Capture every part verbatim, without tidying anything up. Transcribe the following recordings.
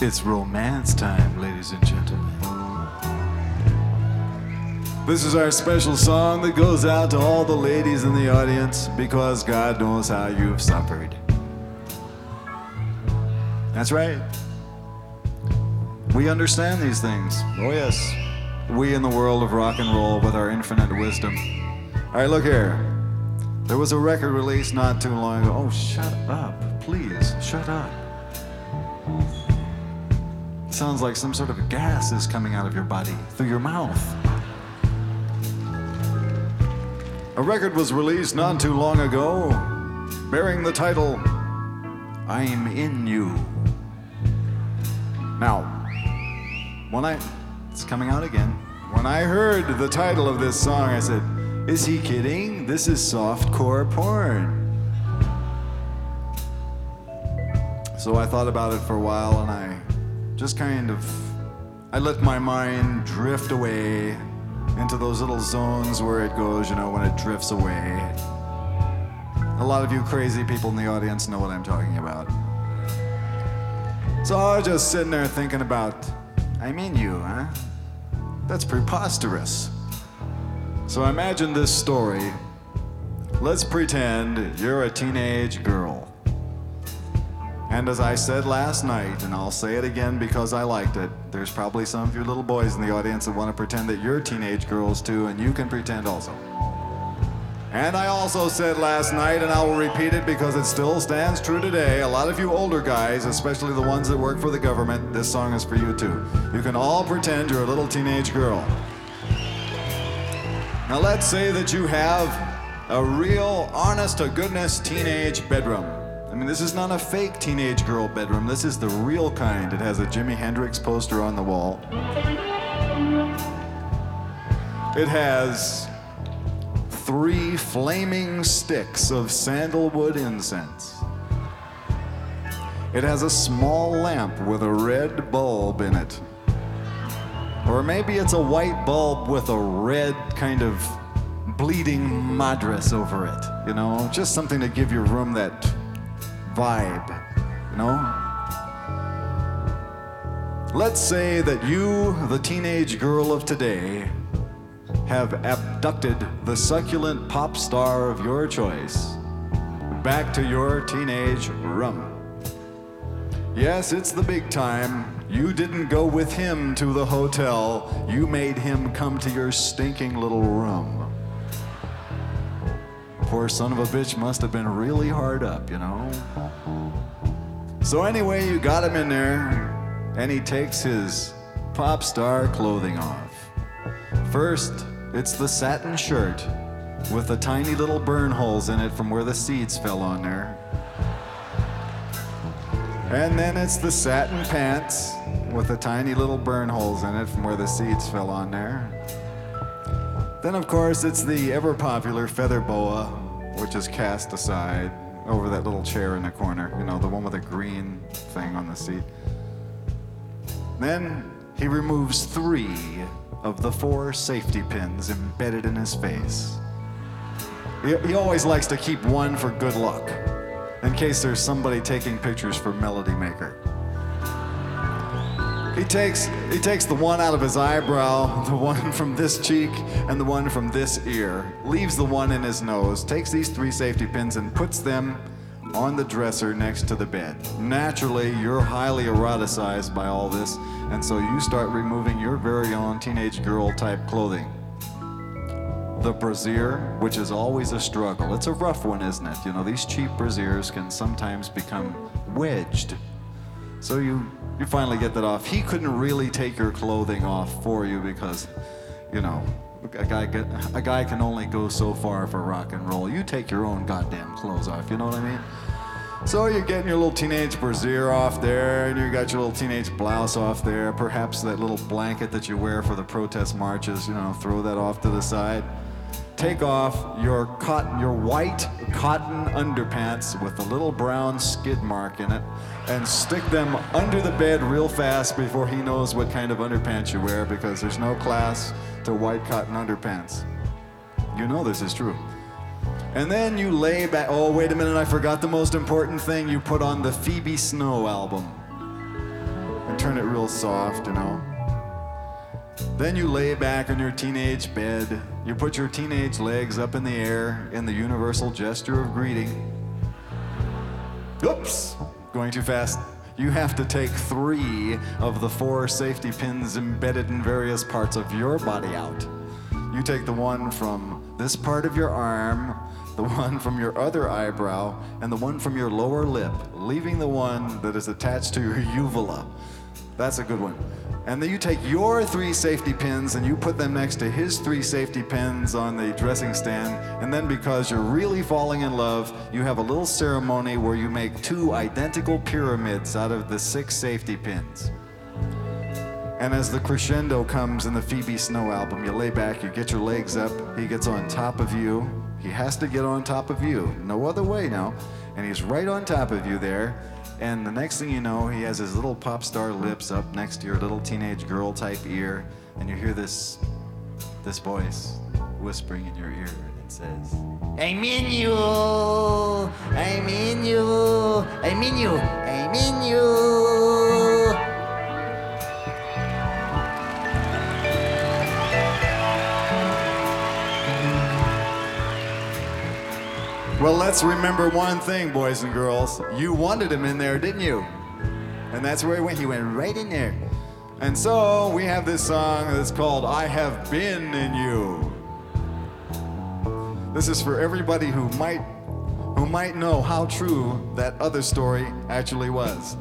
It's romance time, ladies and gentlemen. This is our special song that goes out to all the ladies in the audience because God knows how you've suffered. That's right. We understand these things. Oh yes. We in the world of rock and roll with our infinite wisdom. All right, look here. There was a record released not too long ago. Oh, shut up. Please, shut up. It sounds like some sort of gas is coming out of your body, through your mouth. A record was released not too long ago, bearing the title, I'm In You. Now, when I, it's coming out again. When I heard the title of this song, I said, is he kidding? This is softcore porn. So I thought about it for a while and I just kind of, I let my mind drift away into those little zones where it goes, you know, when it drifts away. A lot of you crazy people in the audience know what I'm talking about. So I was just sitting there thinking about, I'm in you, huh? That's preposterous. So imagine this story. Let's pretend you're a teenage girl. And as I said last night, and I'll say it again because I liked it, there's probably some of you little boys in the audience that want to pretend that you're teenage girls too, and you can pretend also. And I also said last night, and I will repeat it because it still stands true today, a lot of you older guys, especially the ones that work for the government, this song is for you too. You can all pretend you're a little teenage girl. Now let's say that you have a real, honest-to-goodness teenage bedroom. I mean, this is not a fake teenage girl bedroom. This is the real kind. It has a Jimi Hendrix poster on the wall. It has three flaming sticks of sandalwood incense. It has a small lamp with a red bulb in it. Or maybe it's a white bulb with a red kind of bleeding madras over it, you know? Just something to give your room that vibe, you know? Let's say that you, the teenage girl of today, have abducted the succulent pop star of your choice back to your teenage room. Yes, it's the big time. You didn't go with him to the hotel. You made him come to your stinking little room. Poor son of a bitch must have been really hard up, you know? So anyway, you got him in there, and he takes his pop star clothing off. First, it's the satin shirt with the tiny little burn holes in it from where the seeds fell on there. And then it's the satin pants with the tiny little burn holes in it from where the seeds fell on there. Then, of course, it's the ever-popular feather boa, which is cast aside over that little chair in the corner, you know, the one with the green thing on the seat. Then he removes three of the four safety pins embedded in his face. He, he always likes to keep one for good luck, in case there's somebody taking pictures for Melody Maker. He takes, he takes the one out of his eyebrow, the one from this cheek, and the one from this ear, leaves the one in his nose, takes these three safety pins and puts them on the dresser next to the bed. Naturally, you're highly eroticized by all this, and so you start removing your very own teenage girl type clothing. The brassiere, which is always a struggle. It's a rough one, isn't it? You know, these cheap brassieres can sometimes become wedged. So you, you finally get that off. He couldn't really take your clothing off for you because, you know, a guy, a guy can only go so far for rock and roll. You take your own goddamn clothes off, you know what I mean? So you're getting your little teenage brassiere off there, and you got your little teenage blouse off there, perhaps that little blanket that you wear for the protest marches, you know, throw that off to the side. Take off your cotton, your white cotton underpants with a little brown skid mark in it, and stick them under the bed real fast before he knows what kind of underpants you wear, because there's no class to white cotton underpants. You know this is true. And then you lay back. Oh, wait a minute, I forgot the most important thing. You put on the Phoebe Snow album. and turn it real soft, you know. Then you lay back on your teenage bed. You put your teenage legs up in the air in the universal gesture of greeting. Oops, going too fast. You have to take three of the four safety pins embedded in various parts of your body out. You take the one from this part of your arm, the one from your other eyebrow, and the one from your lower lip, leaving the one that is attached to your uvula. That's a good one. And then you take your three safety pins and you put them next to his three safety pins on the dressing stand. And then because you're really falling in love, you have a little ceremony where you make two identical pyramids out of the six safety pins. And as the crescendo comes in the Phoebe Snow album, you lay back, you get your legs up, he gets on top of you. He has to get on top of you, no other way now. And he's right on top of you there. And the next thing you know, he has his little pop star lips up next to your little teenage girl type ear, and you hear this this voice whispering in your ear, and it says, I'm in you, I'm in you, I'm in you, I'm in you. well, let's remember one thing, boys and girls. You wanted him in there, didn't you? And that's where he went. He went right in there. And so we have this song that's called I Have Been in You. This is for everybody who might who might know how true that other story actually was.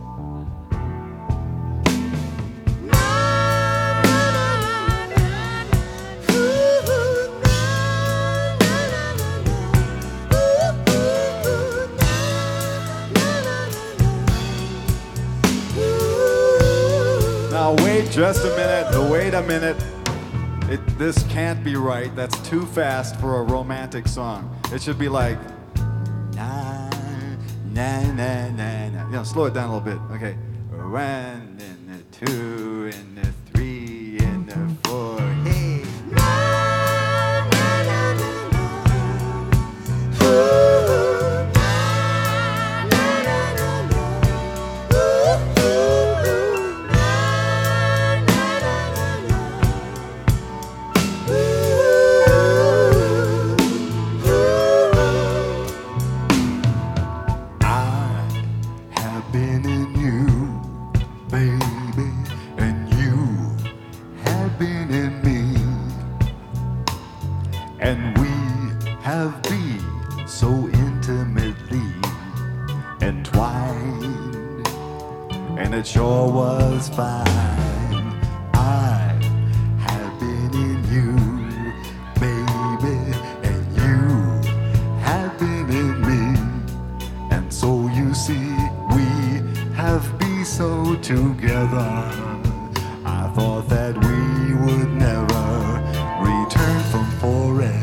Now wait just a minute, wait a minute. It, this can't be right. That's too fast for a romantic song. It should be like, na, na, na, na, na. You know, slow it down a little bit. Okay. One and the two and the three and the four. Hey. And we have been so intimately entwined, and it sure was fine. I have been in you, baby, and you have been in me. And so you see, we have been so together. I thought that we would never return from forever.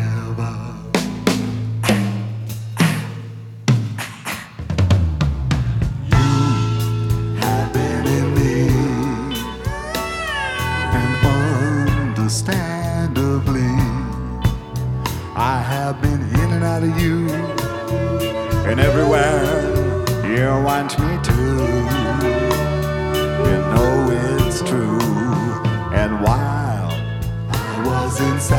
You have been in me, and understandably, I have been in and out of you, and everywhere you want me to. You know it's true, and while I was inside,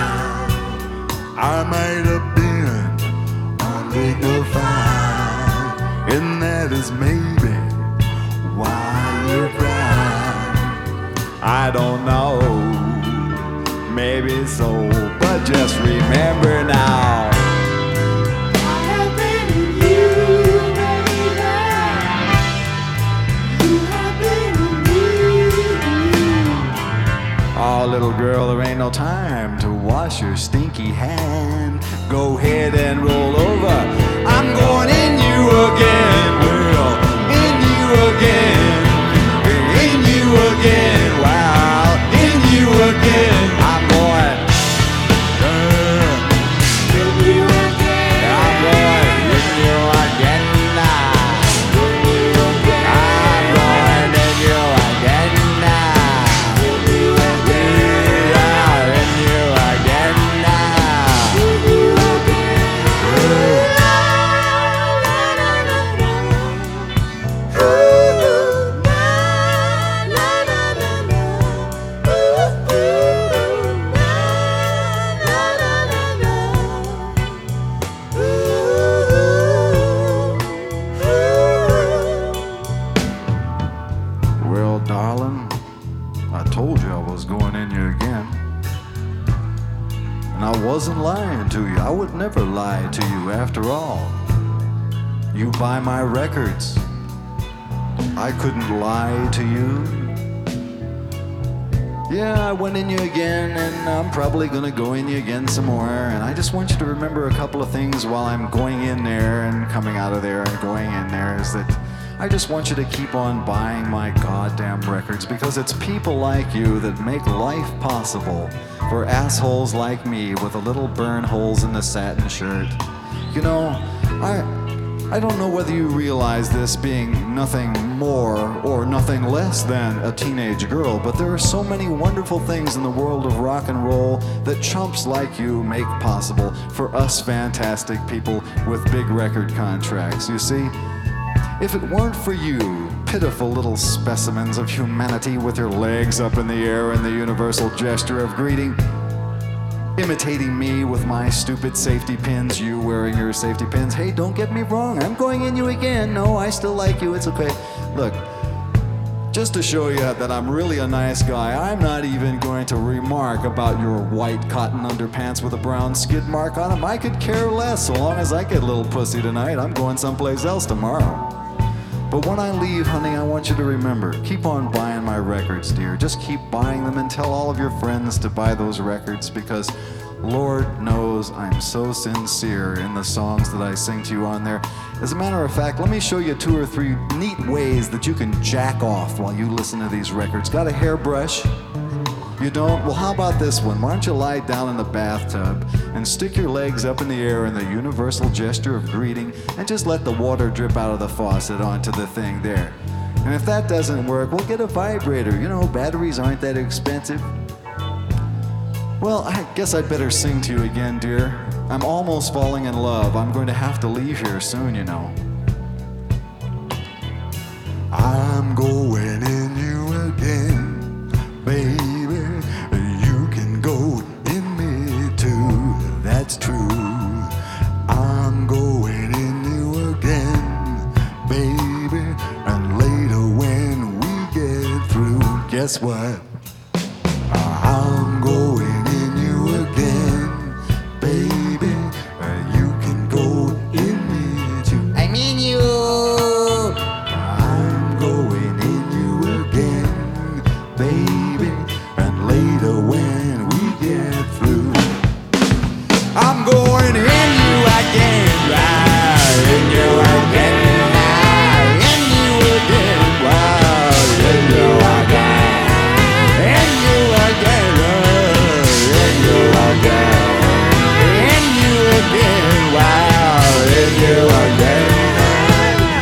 I might have been undignified, and that is maybe why you cry. I don't know, maybe so, but just remember now. Oh, little girl, there ain't no time to wash your stinky hand. Go ahead and roll over. I'm going in you again, girl. In you again. In you again. Wow. In you again. I'm going. Uh, in you again. I'm going in you again now. I'm going in you again now. I told you I was going in you again. And I wasn't lying to you. I would never lie to you after all. You buy my records. I couldn't lie to you. Yeah, I went in you again, and I'm probably gonna go in you again some more. And I just want you to remember a couple of things while I'm going in there and coming out of there and going in there, is that I just want you to keep on buying my goddamn records, because it's people like you that make life possible for assholes like me with the little burn holes in the satin shirt. You know, I I don't know whether you realize this, being nothing more or nothing less than a teenage girl, but there are so many wonderful things in the world of rock and roll that chumps like you make possible for us fantastic people with big record contracts. You see, if it weren't for you, pitiful little specimens of humanity with your legs up in the air and the universal gesture of greeting, imitating me with my stupid safety pins, you wearing your safety pins. Hey, don't get me wrong, I'm going in you again. No, I still like you, it's okay. Look, just to show you that I'm really a nice guy, I'm not even going to remark about your white cotton underpants with a brown skid mark on them. I could care less, so long as I get a little pussy tonight. I'm going someplace else tomorrow. But when I leave, honey, I want you to remember, keep on buying my records, dear. Just keep buying them and tell all of your friends to buy those records, because Lord knows I'm so sincere in the songs that I sing to you on there. As a matter of fact, let me show you two or three neat ways that you can jack off while you listen to these records. Got a hairbrush? You don't? Well, how about this one? Why don't you lie down in the bathtub and stick your legs up in the air in the universal gesture of greeting and just let the water drip out of the faucet onto the thing there. And if that doesn't work, we'll get a vibrator. You know, batteries aren't that expensive. Well, I guess I'd better sing to you again, dear. I'm almost falling in love. I'm going to have to leave here soon, you know. I'm going in you again, baby. You can go in me too, that's true. I'm going in you again, baby. And later when we get through, guess what?